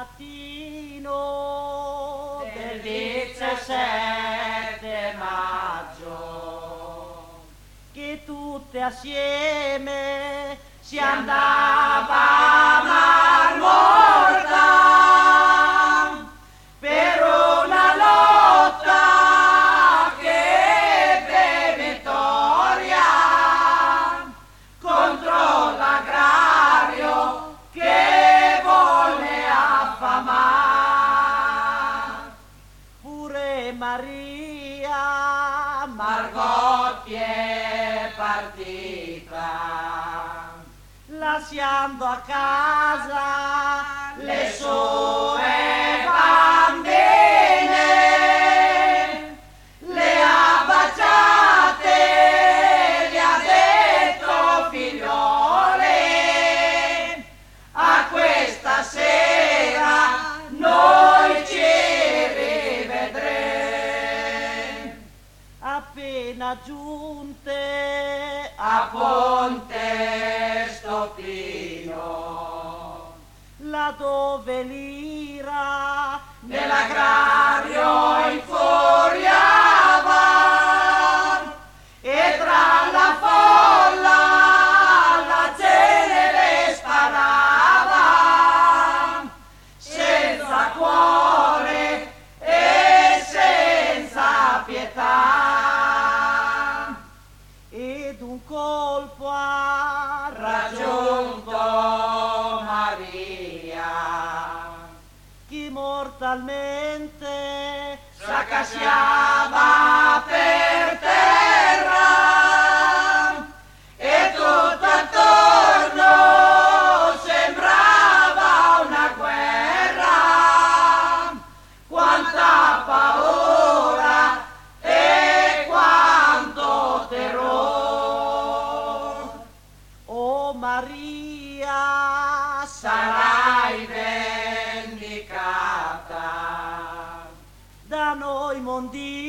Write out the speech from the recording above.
mattino del 17 maggio che tutte assieme si andava a Marmorta per una lotta che ebbe vittoria contro l'agrario che volle affamare. Pure Maria Margotti è partita, lasciando a casa le sue bambine, le ha baciate, le ha detto figliole, a questa sera noi ci rivedremo. Appena giunte a Ponte Stoppino, là dove l'ira nell'agrario infuriava e tra la folla la cenere sparava, senza cuore e senza pietà. Ed un colpo ha raggiunto Maria, che mortalmente s'accasciava per terra e tutto attorno sembrava una guerra. Quanta paura e quanto terrore! Oh Maria, sarai vendicata da noi mondini